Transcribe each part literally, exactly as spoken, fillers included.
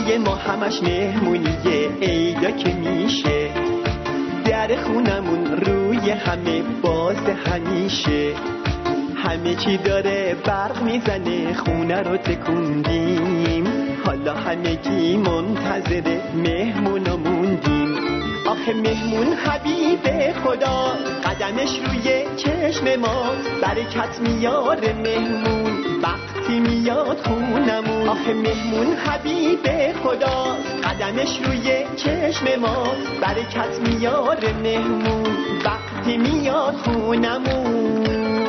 خونه ما همش مهمونیه، عیدا که میشه در خونمون روی همه باز همیشه. همه چی داره برق میزنه، خونه رو تکوندیم، حالا همگی منتظر مهمونا موندیم. آخه مهمون حبیب خدا، قدمش روی چشم ما، برکت میاره مهمون وقتی میاد خونمون. آخه مهمون حبیب خدا، قدمش روی چشم ما، برکت میاره مهمون وقتی میاد خونمون.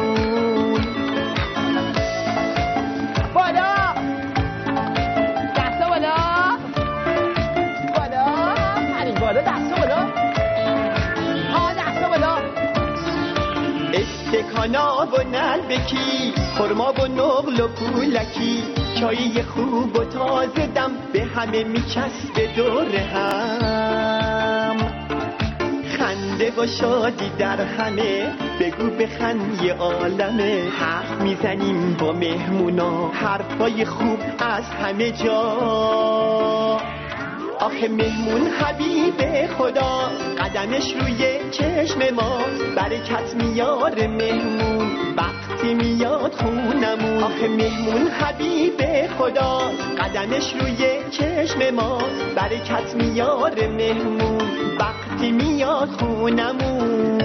بالا دستا بالا بالا همین بالا دستا بالا ها دستا بالا. استکانا و نلبکی، خرما و نقل و پولکی، چایی خوب و تازه دم به همه میچسبه دور هم. خنده و شادی در همه، بگو بخند یه عالمه. حرف میزنیم با مهمونا، حرفای خوب از همه جا. آخه مهمون حبیب خدا، قدمش روی چشم ما، برکت میاره مهمون وقتی میاد خونمون. آخه مهمون حبیب خدا، قدمش روی چشم ما، برکت میاره مهمون وقتی میاد خونمون.